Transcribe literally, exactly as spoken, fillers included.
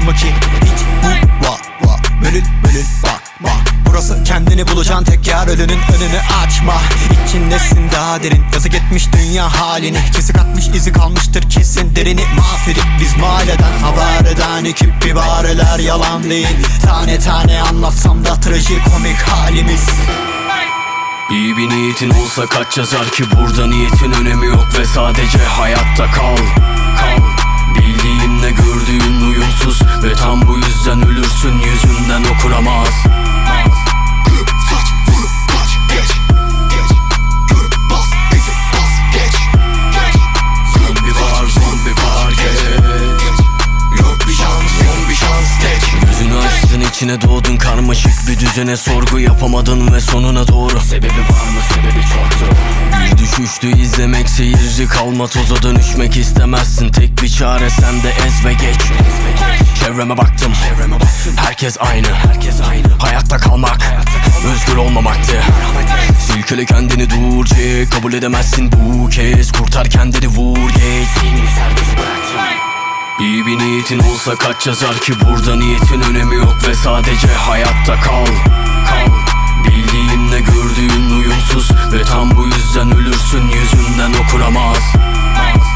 mu ki? Hiç bu va va bölün bölün bakma. Burası kendini bulacağın tek yer, ölünün önünü açma. İçindesin daha derin, yazık etmiş dünya halini. Kesik atmış izi kalmıştır kesin, derini mahvedip. Biz mahalleden haber eden ekip ibareler yalan değil. Tane tane anlatsam da trajikomik halimiz. İyi bir niyetin olsa kaç yazar ki, burada niyetin önemi yok ve sadece hayatta kal. Kal. Bildiğinle gördüğün uyumsuz ve tam bu yüzden ölürsün, yüzünden okuramaz. Kırıp saç, vurup kaç, geç, geç. Görüp bas, bizi bas, geç, geç. Zombi var, zombi var, geç. Yok bir şans, son bir şans, geç. Gözünü açtın, içine doğdun, karmaşık bir düzene sorgu yapamadın ve sonuna doğru. Sebebi var mı? Sebebi çoktu. Bir düşüştü izlemek seyirci, kalma toza dönüşmek istemezsin. Tek bir çare sende, ez ve geç. Çevreme baktım, herkes aynı. Hayatta kalmak, özgür olmamaktı. Silkele kendini, dur çek, kabul edemezsin bu kez. Kurtar kendini, vur geç. İyi bir niyetin olsa kaç yazar ki, burada niyetin önemi yok ve sadece hayatta kal. Kal. Bildiğinle gördüğün uyumsuz ve tam bu yüzden ölürsün, yüzünden okuramaz.